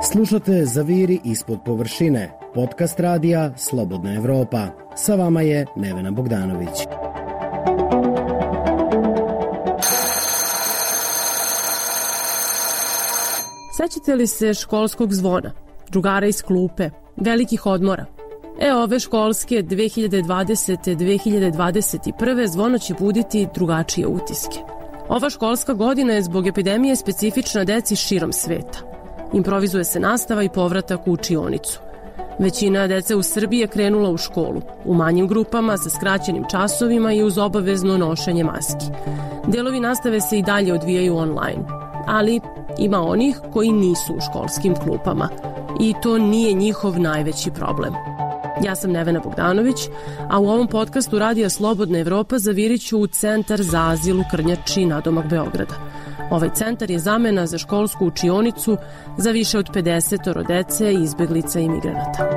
Slušate Zaviri ispod površine, podcast radija Slobodna Evropa. Sa vama je Nevena Bogdanović. Sećate li se školskog zvona, drugara iz klupe, velikih odmora? Ove školske 2020-2021. zvono će buditi drugačije utiske. Ova školska godina je zbog epidemije specifična deci širom sveta. Improvizuje se nastava i povratak u učionicu. Većina dece u Srbiji je krenula u školu, u manjim grupama, sa skraćenim časovima i uz obavezno nošenje maski. Delovi nastave se i dalje odvijaju online, ali ima onih koji nisu u školskim klupama i to nije njihov najveći problem. Ja sam Nevena Bogdanović, a u ovom podcastu Radija Slobodna Evropa zavirit ću u Centar za azil u Krnjači, nadomak Beograda. Ovaj centar je zamena za školsku učionicu za više od 50 dece, izbeglica i migranata.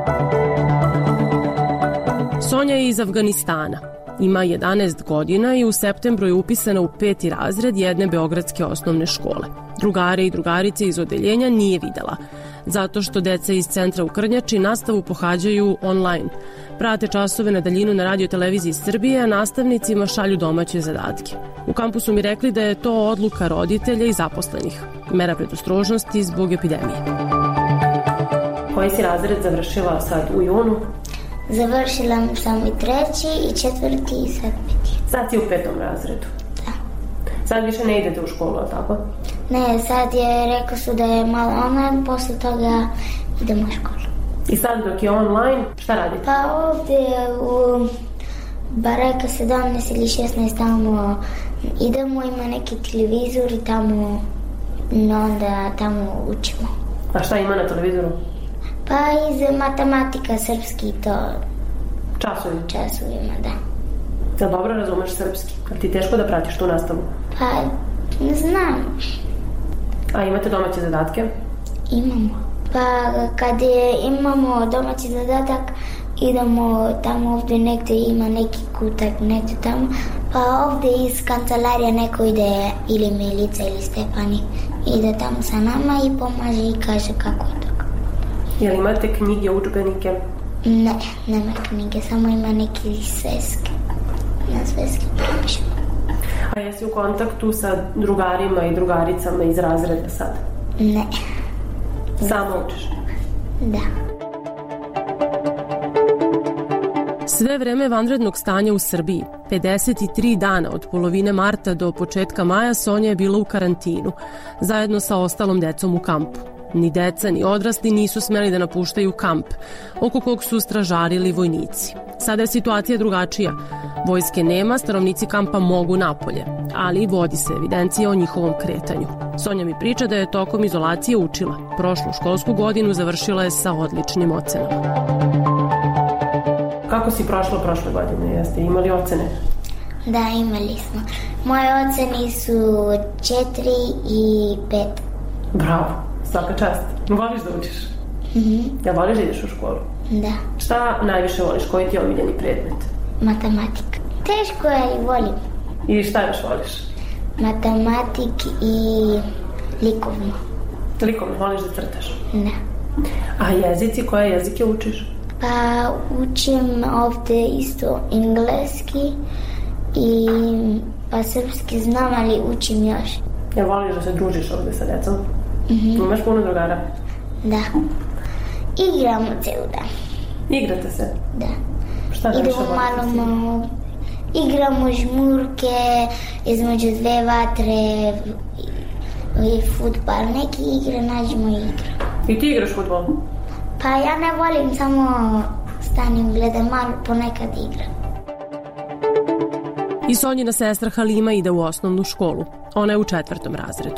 Sonja je iz Avganistana. Ima 11 godina i u septembru je upisana u 5. razred jedne beogradske osnovne škole. Drugare i drugarice iz odeljenja nije videla, zato što deca iz centra u Krnjači nastavu pohađaju online. Prate časove na daljinu na Radio televiziji Srbije, a nastavnicima šalju domaće zadatke. U kampusu mi rekli da je to odluka roditelja i zaposlenih. Mera predostrožnosti zbog epidemije. Koji si razred završila sad u junu? Završila sam i 3. i 4. i sad 5. Sad si u 5. razredu? Da. Sad više ne idete u školu, ali tako? Ne, sad je rekao su da je malo online, posle toga idemo u školu. I sad dok je online, šta radite? Pa ovdje u bareka 17 ili 16 tamo idemo, ima neki televizor i tamo, onda tamo učimo. A šta ima na televizoru? Pa iz matematika, srpski i to. Časovi? Časovima, da. Da dobro razumeš srpski? A ti teško da pratiš tu nastavu? Pa, ne znam. A imate domaće zadatke? Imamo. Pa kad imamo domaći zadatak, idemo tamo ovdje negdje, ima neki kutak negdje tamo, pa ovdje iz kancelarija neko ide, ili Milica ili Stefani, ide tamo sa nama i pomaže i kaže kako je to. Jel imate knjige, udžbenike? Ne, nema knjige, samo ima neki sveske. Na sveske pričamo. A jesi u kontaktu sa drugarima i drugaricama iz razreda sad? Ne. Samo učiš? Da. Sve vreme vanrednog stanja u Srbiji, 53 dana od polovine marta do početka maja, Sonja je bila u karantinu, zajedno sa ostalom decom u kampu. Ni deca, ni odrasli nisu smeli da napuštaju kamp, oko kog su stražarili vojnici. Sada je situacija drugačija. Vojske nema, stanovnici kampa mogu napolje, ali vodi se evidencija o njihovom kretanju. Sonja mi priča da je tokom izolacije učila. Prošlu školsku godinu završila je sa odličnim ocenama. Kako si prošla prošle godine? Jeste imali ocene? Da, imali smo. Moje ocene su 4 i 5. Bravo, svaka čast. Voliš da učiš? Ja voliš da ideš u školu? Da. Šta najviše voliš? Koji ti je omiljeni predmet? Matematika. Teško je i volim. I šta još voliš? Matematik i likovno. Likovno voliš da crtaš? Da. A jezici, koje jezike učiš? Pa učim ovdje isto engleski i pa srpski znam, ali učim još. Ja voliš da se družiš ovdje sa decom? Imaš puno drugara? Da. Igramo celu dan. Igrate se? Da. Šta da više volite? Igramo žmurke, između dve vatre i fudbal. Neki igre nađemo i igramo. I ti igraš fudbal? Pa ja ne volim, samo stanim, gledam malo, ponekad igram. I Sonjina sestra Halima ide u osnovnu školu. Ona je u 4. razredu.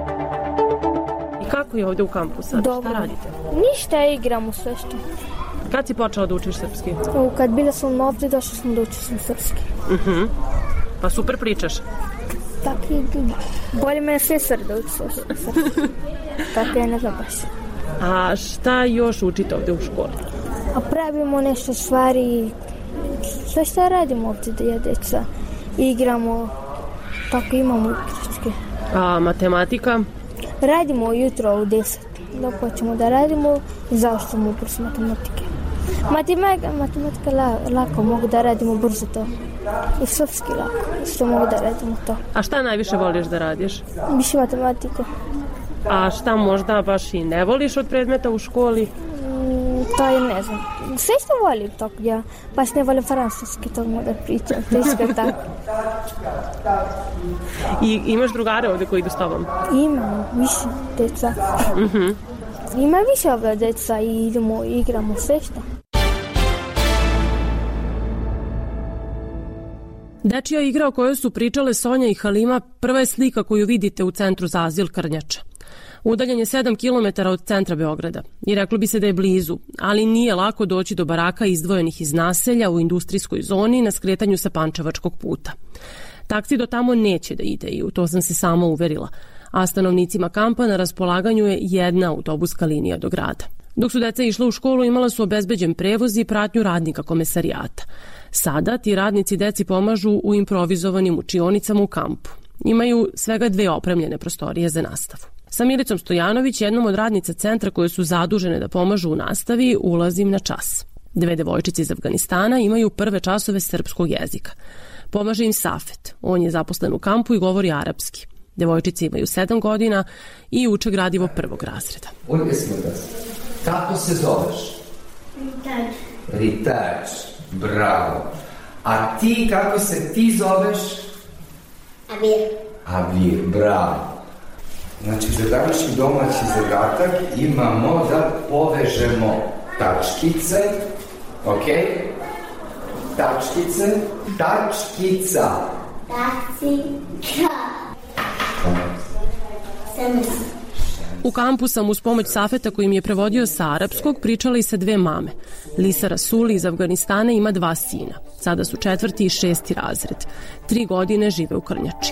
I kako je ovdje u kampu sad? Dobro. Šta radite? Ništa, igramo sve što. Kad si počela da učiš srpski? Kad bila sam ovdje, došla sam da učim srpski. Pa super pričaš. Tako i bolje me sve da učim srpski. Tako je, ne znam baš. A šta još učite ovdje u školi? A pravimo nešto stvari, sve šta radimo ovdje da je deca. Igramo, tako imamo igračke. A matematika? Radimo jutro u 10. da počnemo da radimo i zašto mu brzo matematike. Matematika lako, mogu da radimo brzo to. I srpski lako, isto mogu da radimo to. A šta najviše voliš da radiš? Više matematika. A šta možda baš i ne voliš od predmeta u školi? To je ne znam. Sve što volim tako, ja baš ne volim francuski, to mogu da pričam, to je sve tako. I imaš drugare ovde koji idu s tobom? Imam više deca. Ima više ovdje deca i idemo, igramo sve što. Dečija igra o kojoj su pričale Sonja i Halima prva je slika koju vidite u centru za azil Krnjača. Udaljen je 7 km od centra Beograda i reklo bi se da je blizu, ali nije lako doći do baraka izdvojenih iz naselja u industrijskoj zoni na skretanju sa Pančevačkog puta. Taksi do tamo neće da ide i u to sam se sama uverila, a stanovnicima kampa na raspolaganju je jedna autobuska linija do grada. Dok su deca išla u školu, imala su obezbeđen prevoz i pratnju radnika komesarijata. Sada ti radnici deci pomažu u improvizovanim učionicama u kampu. Imaju svega 2 opremljene prostorije za nastavu. Sa Milicom Stojanović, jednom od radnica centra koje su zadužene da pomažu u nastavi, ulazim na čas. 2 devojčice iz Afganistana imaju prve časove srpskog jezika. Pomaže im Safet. On je zaposlen u kampu i govori arapski. Devojčice imaju 7 godina i uče gradivo 1. razreda. Kako se zoveš? Ritač. Bravo. A ti, kako se ti zoveš? Abir, bravo. Znači, za današnji domaći zadatak imamo da povežemo tačkice, ok? Tačkica. U kampu sam uz pomoć Safeta koji mi je prevodio sa arapskog pričala i sa 2 mame. Lisa Rasuli iz Afganistana ima 2 sina. Sada su 4. i 6. razred. 3 godine žive u Krnjači.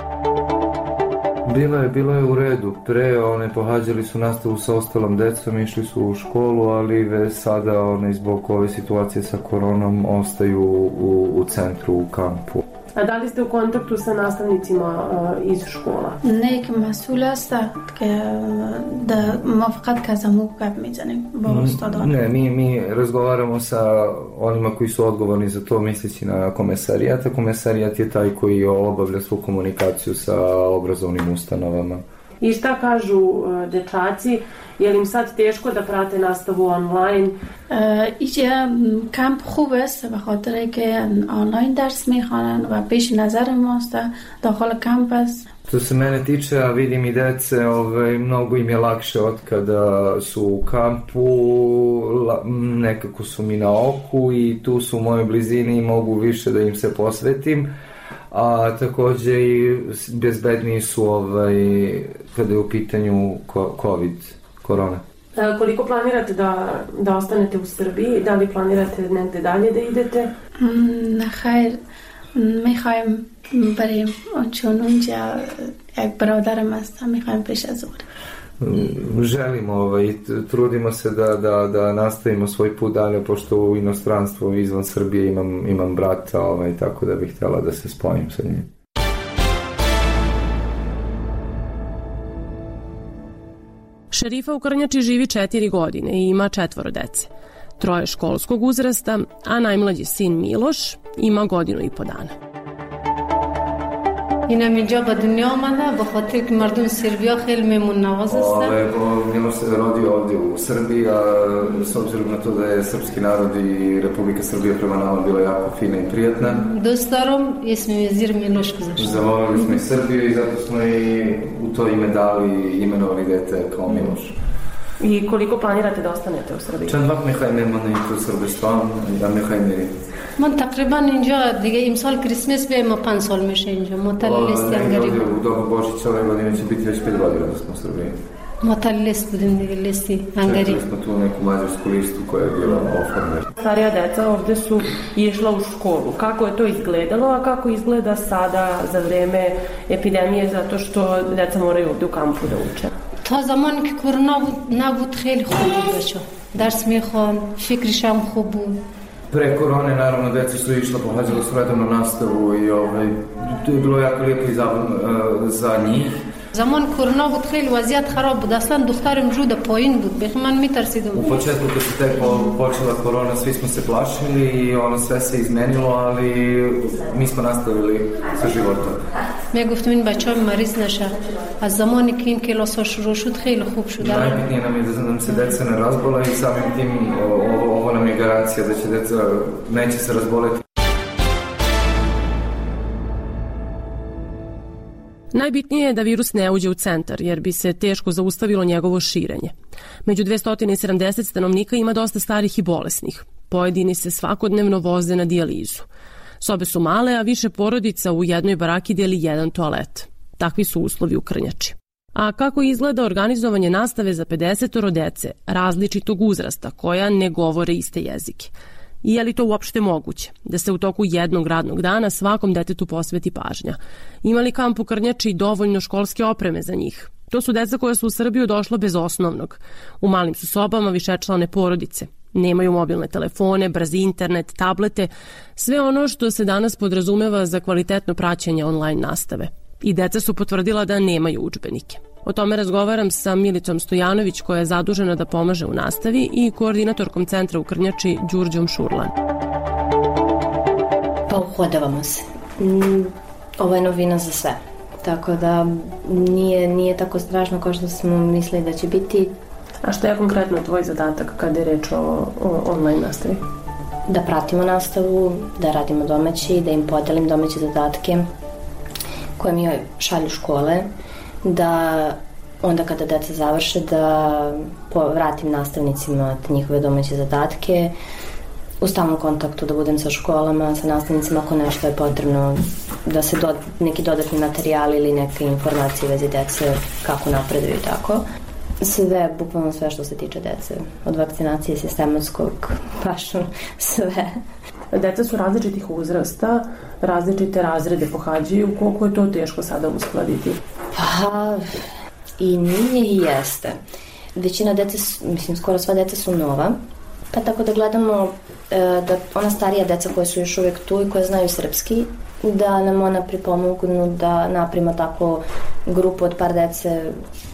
Bilo je u redu. Pre pohađali su nastavu sa ostalom decom, išli su u školu, ali već sada zbog ove situacije sa koronom ostaju u centru, u kampu. A da li ste u kontaktu sa nastavnicima iz škola? Ne, مسئول است که ما فقط کزمو گپ میزنیم با استادان. Ne, mi razgovaramo sa onima koji su odgovorni za to, misleći na komesarijat. Komesarijat je taj koji obavlja svu komunikaciju sa obrazovnim ustanovama. I šta kažu dečaci? Je li im sad teško da prate nastavu online? اینجا کمپ خوب است به خاطر که آنلاین درس میخوانن و پیش نظر ماست داخل کمپ است. Što se mene tiče, a vidim i dece, mnogo im je lakše od kada su u kampu, nekako su mi na oku i tu su u mojoj blizini i mogu više da im se posvetim. A takođe i bezbedniji su kada je u pitanju korona. Koliko planirate da ostanete u Srbiji? Da li planirate negde dalje da idete? خیر میخوایم بریم چون اونجا یک برادرم هستم میخوایم پیش از ظهر. Želimo i trudimo se da nastavimo svoj put dalje, pošto u inostranstvu izvan Srbije imam brata, tako da bih htjela da se spojim sa njim. Šerifa u Krnjači živi 4 godine i ima 4 dece. 3 školskog uzrasta, a najmlađi sin Miloš ima 1.5 godina. اینم اینجا به دنیا آمده به خاطر که مردم سربیا خیلی مهمون نواز هستن. Miloš se rodio ovdje u Srbiji, a s obzirom na to da je srpski narod i Republika Srbija prema nama bila jako fina i prijatna. دوست دارم اسم وزیر میلوش گذاشتم. Zavolili smo i Srbiju i zato smo i u to ime dali, imenovali dete kao Miloš. I koliko planirate da ostanete u Srbiji? چند وقت میخوایم بمونیم تو صربستان یا میخوایم بریم؟ من تقریبا اینجا دیگه امسال کریسمس به ما 5 سال میشه اینجا. متللیست هنگاری. U dobu Božića ove godine će biti već 5 godina da smo u Srbiji. Motallist budem nego listi Hungary. Čekali smo tu neku mađarsku listu koja je bila oformljena. Starija deca ovde su išla u školu. Kako je to izgledalo, a kako izgleda sada za vreme epidemije, zato što deca moraju ovde u kampu da uče? تا زمانی که کرونا بود نبود خیلی خوب بود بچه درس میخوان فکرش هم خوب بود. Pre korone, naravno, deca su išla, pohađala su redovnu nastavu i to je bilo jako lijepo i zabavno za njih. زمان کرونا بود خیلی وضعیت خراب بود. اصلا دخترم جوده پایین بود. من میترسیدم. U početku kad se tek počela korona, svi smo se plašili i sve se izmenilo, ali mi smo nastavili sa životom. میگفتم این بچه‌ها مریض نشه. از زمانی که این کلاس ها شروع شد خیلی خوب شد. Najbitnije nam je da nam se deca ne razbola i samim tim ovo nam je garancija da će deca neće se razboleti. Najbitnije je da virus ne uđe u centar, jer bi se teško zaustavilo njegovo širenje. Među 270 stanovnika ima dosta starih i bolesnih. Pojedini se svakodnevno voze na dijalizu. Sobe su male, a više porodica u jednoj baraki deli jedan toalet. Takvi su uslovi u Krnjači. A kako izgleda organizovanje nastave za 50 dece različitog uzrasta koja ne govore iste jezike? I je li to uopšte moguće, da se u toku jednog radnog dana svakom detetu posveti pažnja? Ima li kamp u Krnjači dovoljno školske opreme za njih? To su deca koja su u Srbiju došla bez osnovnog. U malim su sobama višečlane porodice. Nemaju mobilne telefone, brzi internet, tablete, sve ono što se danas podrazumeva za kvalitetno praćenje online nastave. I deca su potvrdila da nemaju udžbenike. O tome razgovaram sa Milicom Stojanović, koja je zadužena da pomaže u nastavi, i koordinatorkom centra u Krnjači Đurđom Šurlan. Pa uhodavamo se. Ovo je novina za sve. Tako da nije tako strašno kao što smo mislili da će biti. A što je konkretno tvoj zadatak kada je reč o online nastavi? Da pratimo nastavu, da radimo domaći, da im podelim domaće zadatke koje mi šalju škole, da onda kada deca završe da vratim nastavnicima njihove domaće zadatke, u stalnom kontaktu da budem sa školama, sa nastavnicima ako nešto je potrebno, da se neki dodatni materijali ili neke informacije u vezi dece, kako napreduju i tako. Sve, bukvalno sve što se tiče dece, od vakcinacije, sistematskog, baš sve. Deca su različitih uzrasta, različite razrede pohađaju, koliko je to teško sada uskladiti? Pa, i nije i jeste. Većina dece, skoro sva deca su nova, pa tako da gledamo da ona starija deca koja su još uvijek tu i koja znaju srpski, da nam ona pripomognu da napravimo tako grupu od par dece,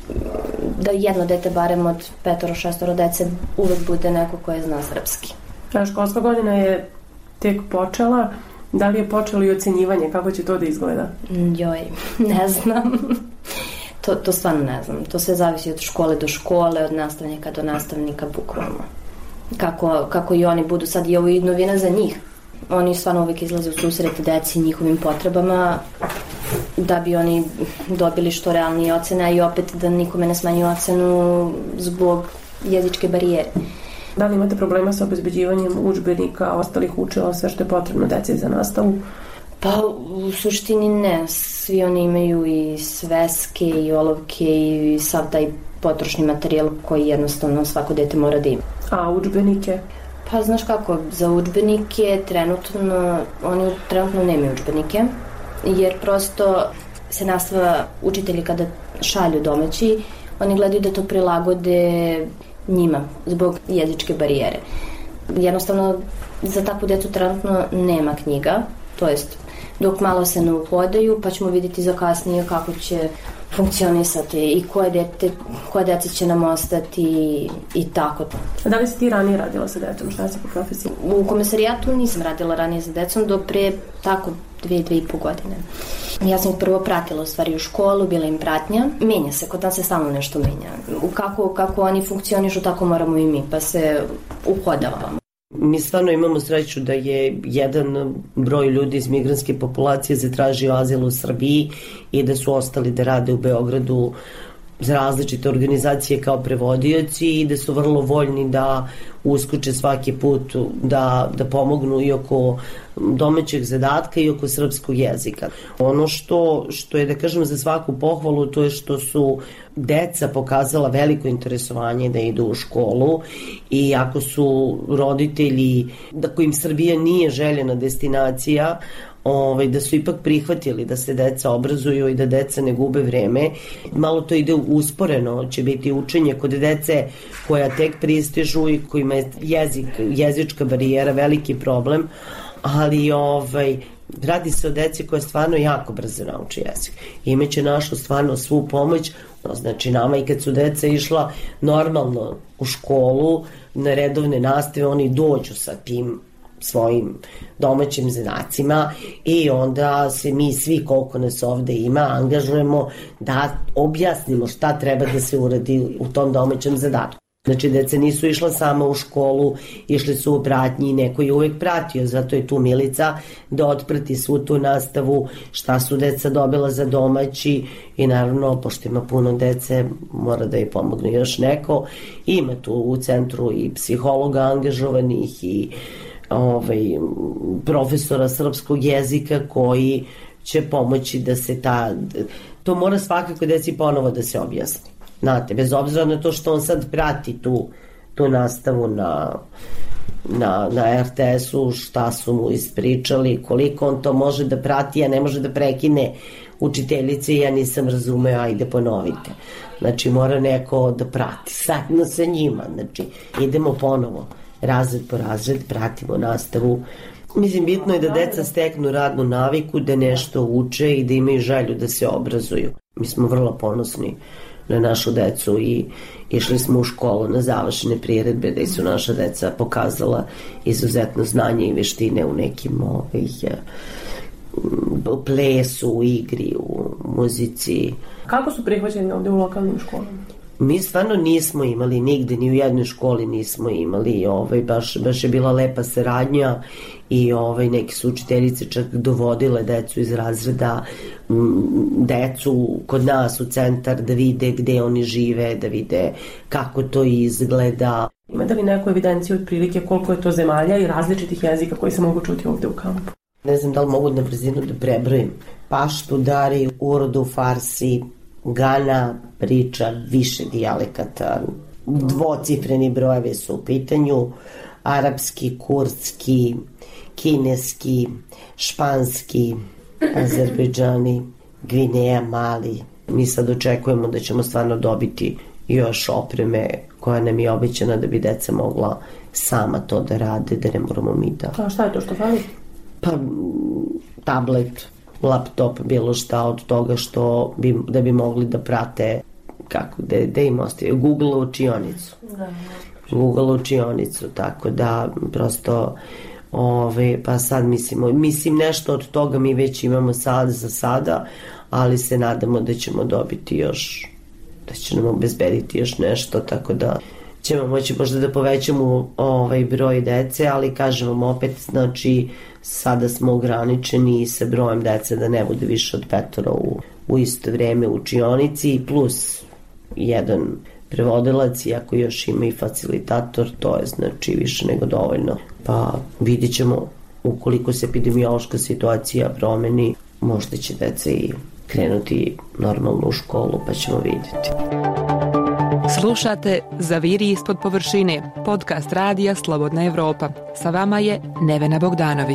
da jedno dete barem od 5-6 dece uvek bude neko koje zna srpski. Školska godina je tek počela. Da li je počelo i ocenjivanje? Kako će to da izgleda? Ne znam. To stvarno ne znam. To sve zavisi od škole do škole, od nastavnika do nastavnika, bukvalno. Kako i oni budu sad, i ovo je novina za njih. Oni stvarno uvijek izlaze u susret deci i njihovim potrebama da bi oni dobili što realnije ocene i opet da nikome ne smanju ocenu zbog jezičke barijere. Da li imate problema sa obezbeđivanjem udžbenika, ostalih učila, sve što je potrebno deci za nastavu? Pa u suštini ne. Svi oni imaju i sveske i olovke i sav taj potrošni materijal koji jednostavno svako dete mora da ima. A udžbenike? Pa znaš kako, za udžbenike oni trenutno nemaju udžbenike, jer prosto se nastava, učitelji kada šalju domaći, oni gledaju da to prilagode njima zbog jezičke barijere. Jednostavno za takvu decu trenutno nema knjiga, to jest dok malo se ne uhodaju, pa ćemo vidjeti za kasnije kako će funkcionisati i koje dece će nam ostati i tako. Da li si ti ranije radila sa decom? Šta si po profesiji? U komisarijatu nisam radila ranije sa decom do pre tako 2,5 godine. Ja sam ih prvo pratila u stvari u školu, bila im pratnja. Menja se, kod nas se stalno nešto menja. Kako oni funkcionišu, tako moramo i mi, pa se uhodavamo. Mi stvarno imamo sreću da je jedan broj ljudi iz migrantske populacije zatražio azil u Srbiji i da su ostali da rade u Beogradu za različite organizacije kao prevodioci i da su vrlo voljni da uskoče svaki put da pomognu i oko domaćeg zadatka i oko srpskog jezika. Ono što je, da kažem, za svaku pohvalu, to je što su deca pokazala veliko interesovanje da idu u školu i ako su roditelji, da kojim Srbija nije željena destinacija, da su ipak prihvatili da se deca obrazuju i da deca ne gube vreme. Malo to ide usporeno, će biti učenje kod dece koja tek pristižu i kojima je jezička barijera veliki problem, ali radi se o deci koja stvarno jako brzo nauči jezik. Imaće našu stvarno svu pomoć, znači nama i kad su deca išla normalno u školu, na redovne nastave, oni dođu sa tim svojim domaćim zadacima i onda se mi svi koliko nas ovde ima angažujemo da objasnimo šta treba da se uradi u tom domaćem zadatku. Znači, deca nisu išla samo u školu, išli su u pratnji i neko je uvek pratio, zato je tu Milica da otprati svu tu nastavu, šta su deca dobila za domaći i naravno, pošto ima puno dece, mora da je pomogne još neko. Ima tu u centru i psihologa angažovanih i profesora srpskog jezika koji će pomoći da se to mora svakako deci ponovo da se objasni. Znate, bez obzira na to što on sad prati tu nastavu na RTS-u, šta su mu ispričali, koliko on to može da prati, a ne može da prekine učiteljice, ja nisam razumeo, ajde ponovite. Znači, mora neko da prati sadno sa njima, znači, idemo ponovo, razred po razred, pratimo nastavu. Mislim, bitno je da deca steknu radnu naviku, da nešto uče i da imaju želju da se obrazuju. Mi smo vrlo ponosni na našu decu i išli smo u školu na završene priredbe da su naša deca pokazala izuzetno znanje i veštine u nekim plesu, u igri, u muzici. Kako su prihvaćeni ovde u lokalnim školama? Mi stvarno nismo imali nigde, ni u jednoj školi nismo imali, baš je bila lepa saradnja i neki su učiteljice čak dovodile decu iz razreda, decu kod nas u centar da vide gde oni žive, da vide kako to izgleda. Imate li neku evidenciju otprilike koliko je to zemalja i različitih jezika koji se mogu čuti ovde u kampu? Ne znam da li mogu na brzinu da prebrojim. Paštu, Dari, Urdu, Farsi, Gana priča više dijalekata, dvocifreni brojevi su u pitanju, arapski, kurdski, kineski, španski, Azerbejdžani, Gvineja, Mali. Mi sad očekujemo da ćemo stvarno dobiti još opreme koja nam je obećana da bi deca mogla sama to da rade, da ne moramo mi da... A šta je to što fali? Pa, tablet, laptop, bilo šta od toga da bi mogli da prate da im ostaje Google učionicu. Google učionicu, tako da prosto pa sad mislim nešto od toga mi već imamo sad za sada, ali se nadamo da ćemo dobiti još, da će nam obezbediti još nešto, tako da ćemo moći možda da povećamo broj dece, ali kažem vam opet, znači sada smo ograničeni sa brojem dece da ne bude više od 5 u isto vreme u učionici, plus jedan prevodilac, iako još ima i facilitator, to je znači više nego dovoljno. Pa vidit ćemo, ukoliko se epidemiološka situacija promeni, možda će deca i krenuti normalno u školu, pa ćemo vidjeti. Slušate Zaviri ispod površine, podcast radija Slobodna Evropa. Sa vama je Nevena Bogdanović.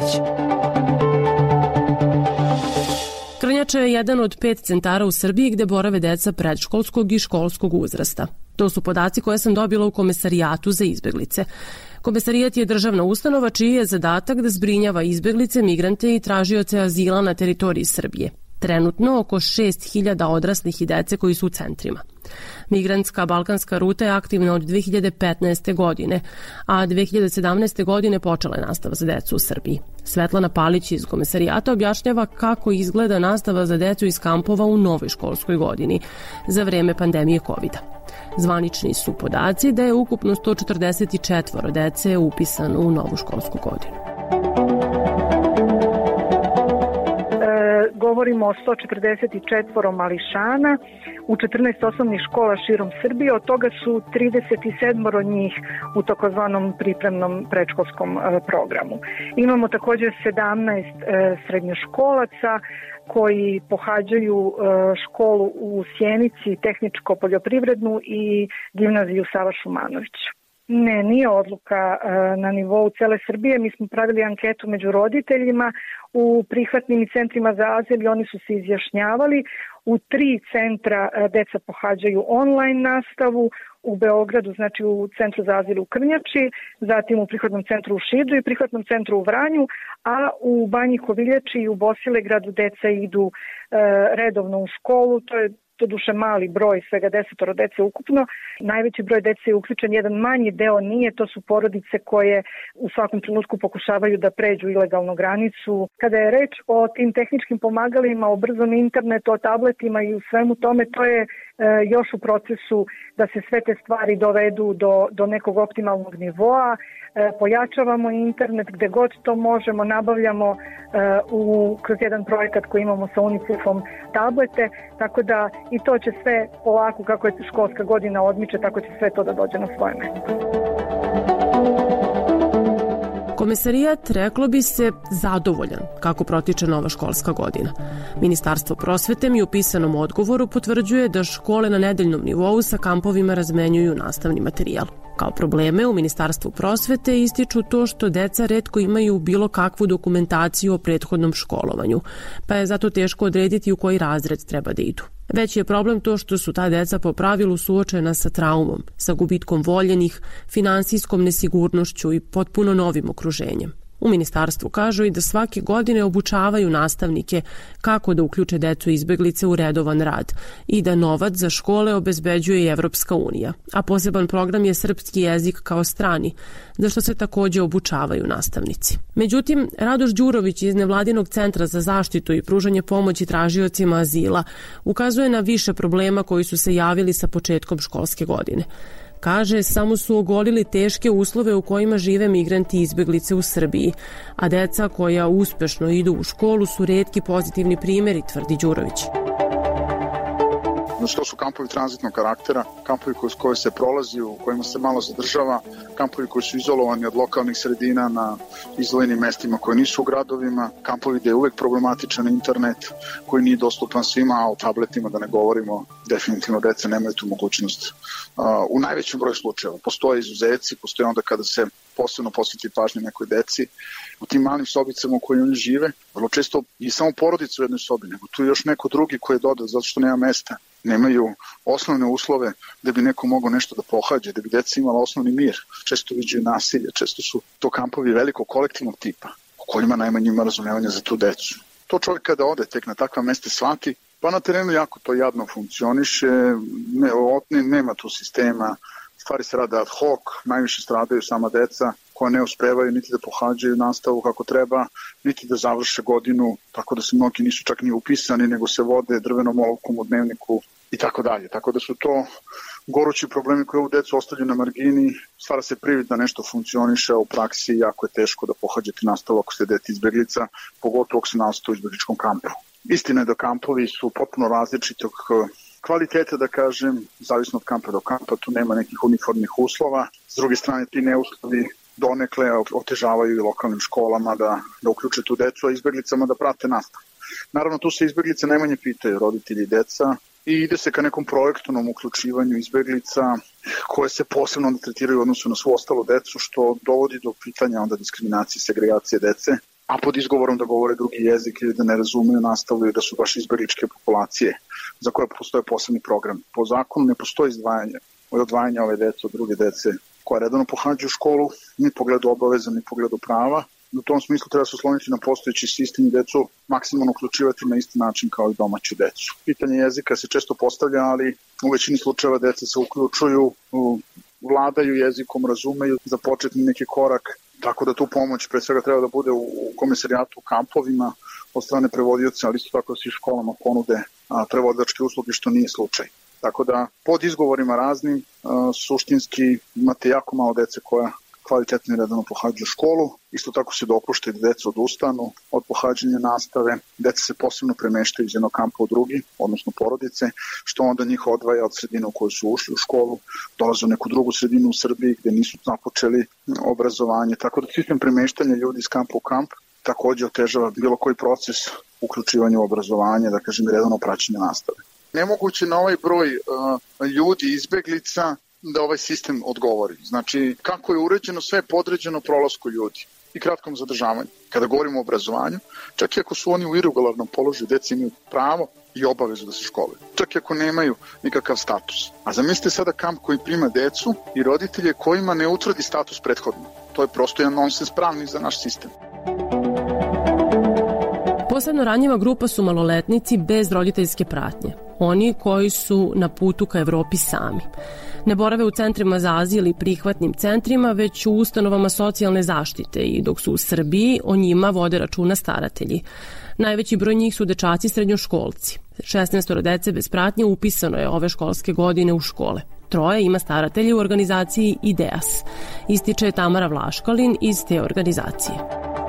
Krnjača je jedan od 5 centara u Srbiji gde borave deca predškolskog i školskog uzrasta. To su podaci koje sam dobila u Komesarijatu za izbeglice. Komesarijat je državna ustanova čiji je zadatak da zbrinjava izbeglice, migrante i tražioce azila na teritoriji Srbije. Trenutno oko 6.000 odraslih i dece koji su u centrima. Migrantska balkanska ruta je aktivna od 2015. godine, a 2017. godine počela je nastava za decu u Srbiji. Svetlana Palić iz Komesarijata objašnjava kako izgleda nastava za decu iz kampova u novoj školskoj godini za vreme pandemije COVID-a. Zvanični su podaci da je ukupno 144 dece upisano u novu školsku godinu. Govorimo o 144 mališana u 14 osnovnih škola širom Srbije, od toga su 37 njih u takozvanom pripremnom predškolskom programu. Imamo također 17 srednjoškolaca koji pohađaju školu u Sjenici, tehničko-poljoprivrednu i gimnaziju Sava Šumanović. Ne, nije odluka na nivou cele Srbije. Mi smo pravili anketu među roditeljima u prihvatnim i centrima za azil i oni su se izjašnjavali. U 3 centra deca pohađaju online nastavu, u Beogradu, znači u centru za azil u Krnjači, zatim u prihvatnom centru u Šidu i prihvatnom centru u Vranju, a u Banji Koviljači i u Bosilegradu deca idu redovno u školu. To je doduše mali broj, svega 10 dece ukupno. Najveći broj dece je uključen, jedan manji deo nije, to su porodice koje u svakom trenutku pokušavaju da pređu ilegalnu granicu. Kada je reč o tim tehničkim pomagalima, o brzom internetu, o tabletima i u svemu tome, to je još u procesu da se sve te stvari dovedu do nekog optimalnog nivoa. Pojačavamo internet gde god to možemo, nabavljamo kroz jedan projekat koji imamo sa UNICEF-om tablete, tako da i to će sve polako, kako je školska godina odmiče, tako će sve to da dođe na svoje mesto. Komesarijat, reklo bi se, zadovoljan kako protiče nova školska godina. Ministarstvo prosvete mi u pisanom odgovoru potvrđuje da škole na nedeljnom nivou sa kampovima razmenjuju nastavni materijal. Kao probleme u Ministarstvu prosvete ističu to što deca retko imaju bilo kakvu dokumentaciju o prethodnom školovanju, pa je zato teško odrediti u koji razred treba da idu. Veći je problem to što su ta deca po pravilu suočena sa traumom, sa gubitkom voljenih, finansijskom nesigurnošću i potpuno novim okruženjem. U ministarstvu kažu i da svake godine obučavaju nastavnike kako da uključe decu izbeglice u redovan rad i da novac za škole obezbeđuje i Evropska unija, a poseban program je srpski jezik kao strani, za što se takođe obučavaju nastavnici. Međutim, Radoš Đurović iz Nevladinog centra za zaštitu i pružanje pomoći tražiocima azila ukazuje na više problema koji su se javili sa početkom školske godine. Kaže, samo su ogolili teške uslove u kojima žive migranti i izbeglice u Srbiji, a deca koja uspešno idu u školu su retki pozitivni primjeri, tvrdi Đurović. To su kampovi tranzitnog karaktera, kampovi koji se prolazi, u kojima se malo zadržava, kampovi koji su izolovani od lokalnih sredina na izdvojenim mestima koje nisu u gradovima, kampovi gde je uvek problematičan internet koji nije dostupan svima, a o tabletima da ne govorimo, definitivno deca nemaju tu mogućnost. U najvećem broju slučajeva postoje izuzeci, postoje onda kada se posebno posveti pažnje nekoj deci. U tim malim sobicama u kojoj oni žive, vrlo često i samo porodica u jednoj sobi, nego tu je još neko drugi koji je dodao zato što nema mesta. Nemaju osnovne uslove da bi neko mogao nešto da pohađa, da bi deca imala osnovni mir. Često viđaju nasilje, često su to kampovi velikog kolektivnog tipa, u kojima najmanje ima razumevanja za tu decu. To čovjek kada ode tek na takva mesta shvati, pa na terenu jako to jadno funkcioniše, nema tu sistema, stvari se rade ad hoc, najviše stradaju sama deca koja ne uspevaju niti da pohađaju nastavu kako treba, niti da završe godinu, tako da se mnogi nisu čak ni upisani, nego se vode drvenom olovkom u dnevniku i tako dalje. Tako da su to gorući problemi koji ovu decu ostavljaju na margini, stvara se privid da nešto funkcioniše, a u praksi jako je teško da pohađate nastavu ako ste dete izbeglica, pogotovo ako se nalazi u izbegličkom kampu. Istina je da kampovi su potpuno različitog kvalitete, da kažem, zavisno od kampa do kampa, tu nema nekih uniformnih uslova. S druge strane, ti neuslovi donekle otežavaju i lokalnim školama da uključe tu decu, a izbeglicama da prate nastavu. Naravno, tu se izbeglice najmanje pitaju, roditelji i deca, i ide se ka nekom projektnom uključivanju izbeglica koje se posebno tretiraju u odnosu na svu ostalu decu, što dovodi do pitanja onda diskriminacije i segregacije dece, a pod izgovorom da govore drugi jezik ili da ne razumeju nastavu i da su baš izbegličke populacije za koje postoje posebni program. Po zakonu ne postoji odvajanje ove dece od druge dece koja redovno pohađaju školu, ni pogledu obaveza, ni pogledu prava. U tom smislu treba se osloniti na postojeći sistem i decu maksimalno uključivati na isti način kao i domaću decu. Pitanje jezika se često postavlja, ali u većini slučajeva deca se uključuju, vladaju jezikom, razumeju za početni neki korak, tako da tu pomoć pre svega treba da bude u komesarijatu, u kampovima od strane prevodioca, ali isto tako da se i školama ponude prevodilačke usluge, što nije slučaj. Tako da pod izgovorima raznim suštinski imate jako malo dece koja kvalitetno i redano pohađaju školu. Isto tako se dopušta da deca odustanu od pohađanja nastave. Deca se posebno premeštaju iz jednog kampa u drugi, odnosno porodice, što onda njih odvaja od sredine u kojoj su ušli u školu, dolaze u neku drugu sredinu u Srbiji gde nisu započeli obrazovanje. Tako da sistem premeštanja ljudi iz kampa u kamp takođe otežava bilo koji proces uključivanja u obrazovanje, da kažem, redano praćenje nastave. Nemoguće na ovaj broj ljudi izbeglica da ovaj sistem odgovori. Znači, kako je uređeno, sve je podređeno prolasku ljudi i kratkom zadržavanju. Kada govorimo o obrazovanju, čak i ako su oni u irregularnom položaju, deca imaju pravo i obavezu da se školuju. Čak i ako nemaju nikakav status. A zamislite sada kamp koji prima decu i roditelje kojima ne utvrdi status prethodno. To je prosto jedan nonsens pravni za naš sistem. Posebno ranjiva grupa su maloletnici bez roditeljske pratnje. Oni koji su na putu ka Evropi sami. Ne borave u centrima za azil i prihvatnim centrima, već u ustanovama socijalne zaštite i dok su u Srbiji, o njima vode računa staratelji. Najveći broj njih su dečaci srednjoškolci. 16 dece bez pratnje upisano je ove školske godine u škole. 3 ima staratelji u organizaciji IDEAS, ističe Tamara Vlaškalin iz te organizacije.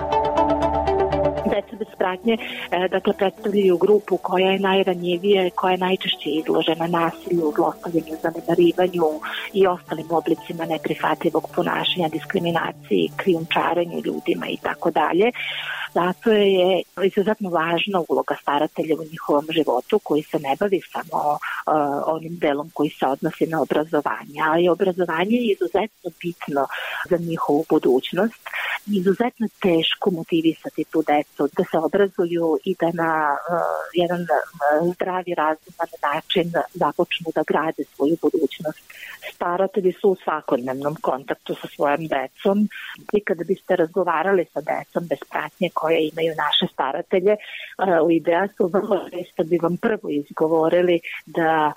Deca bez pratnje predstavljaju grupu koja je najranjivija, koja je najčešće izložena nasilju, zlostavljanju, zanemarivanju i ostalim oblicima neprihvatljivog ponašanja, diskriminaciji, krijumčarenju ljudima i tako dalje. Zato je izuzetno važna uloga staratelja u njihovom životu, koji se ne bavi samo onim delom koji se odnosi na obrazovanje, ali obrazovanje je izuzetno bitno za njihovu budućnost. Izuzetno teško motivisati tu decu da se obrazuju i da na jedan zdravi, razuman način započnu da grade svoju budućnost. Staratelji su u svakodnevnom kontaktu sa svojom decom i kada biste razgovarali sa decom bez pratnje koje imaju naše staratelje, u IDEAS-u vrlo često bi vam prvo izgovorili da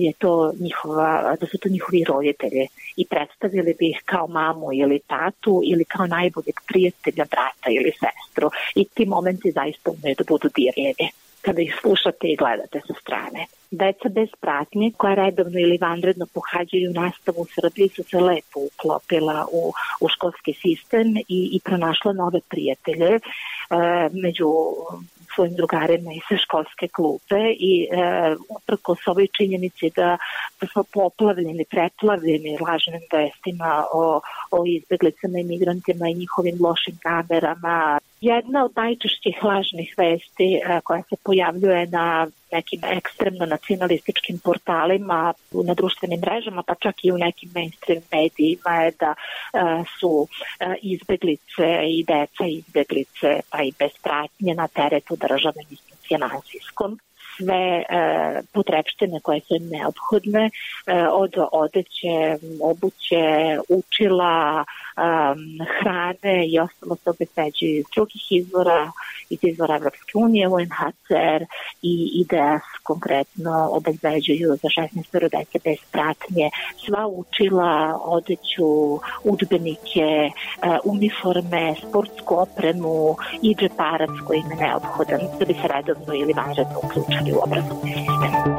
su to njihovi roditelji i predstavili bi ih kao mamu ili tatu ili kao najboljeg prijatelja, brata ili sestru. I ti momenti zaista umeju da budu dirljivi kada ih slušate i gledate sa strane. Deca bez pratnje koja redovno ili vanredno pohađaju nastavu u Srbiji su se lepo uklopila u školski sistem i pronašla nove prijatelje među svojim drugarima i sa školske klupe i uprkos ovoj činjenici da smo poplavljeni, preplavljeni lažnim vestima o izbeglicama i migrantima i njihovim lošim namerama. Jedna od najčešćih lažnih vesti koja se pojavljuje na nekim ekstremno nacionalističkim portalima, na društvenim mrežama, pa čak i u nekim mainstream medijima je da su izbeglice i deca izbeglice pa i bez pratnje na teretu države finansijskom. Sve potrepštine koje su im neophodne, od odeće, obuće, učila, hrane i ostalo se obezbeđuju iz drugih izvora, iz izvora Evropske unije, UNHCR i IDEAS konkretno obezbeđuju za 16 dece bez pratnje sva učila, odeću, udžbenike, uniforme, sportsku opremu i džeparac koji im je neophodan da bi se redovno ili vanredno uključili u obrazovni sistem.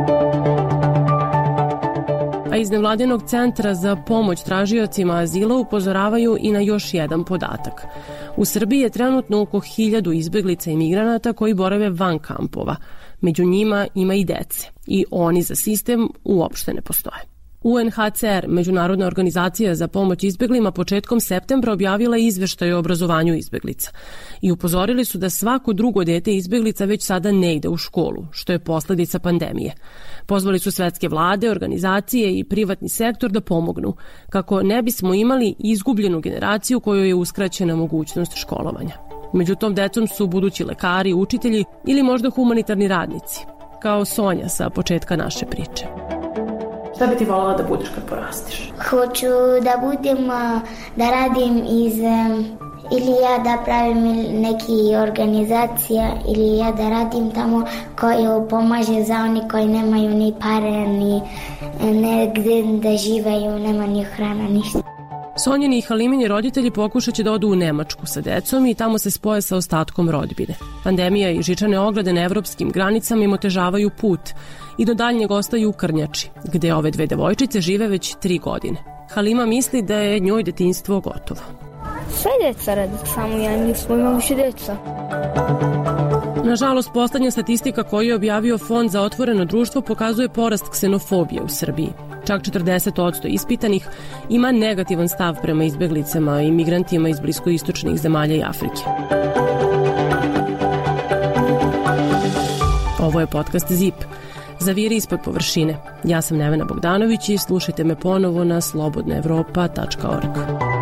A iz nevladinog centra za pomoć tražiocima azila upozoravaju i na još jedan podatak. U Srbiji je trenutno oko 1000 izbeglica i migranata koji borave van kampova. Među njima ima i dece i oni za sistem uopšte ne postoje. UNHCR, Međunarodna organizacija za pomoć izbeglima, početkom septembra objavila izveštaj o obrazovanju izbeglica i upozorili su da svako drugo dete izbeglica već sada ne ide u školu, što je posledica pandemije. Pozvali su svetske vlade, organizacije i privatni sektor da pomognu, kako ne bismo imali izgubljenu generaciju kojoj je uskraćena mogućnost školovanja. Među tom decom su budući lekari, učitelji ili možda humanitarni radnici, kao Sonja sa početka naše priče. Šta bi ti voljela da budeš kad porastiš? Hoću da budem, da radim ili ja da pravim neki organizacija ili ja da radim tamo koji pomaže za oni koji nemaju ni pare, ni negde da živeju, nema ni hrana, ništa. Sonjini i Halimini roditelji pokušat će da odu u Nemačku sa decom i tamo se spoje sa ostatkom rodbine. Pandemija i žičane ograde na evropskim granicama im otežavaju put i do daljnjeg ostaju u Krnjači, gde ove dve devojčice žive već 3 godine. Halima misli da je njoj detinjstvo gotovo. Sve deca radi, samo ja nismo imali više deca. Nažalost, poslednja statistika koju je objavio Fond za otvoreno društvo pokazuje porast ksenofobije u Srbiji. Čak 40% ispitanih ima negativan stav prema izbeglicama i migrantima iz bliskoistočnih zemalja i Afrike. Ovo je podcast ZIP. Za viri ispod površine. Ja sam Nevena Bogdanović i slušajte me ponovo na slobodnaevropa.org.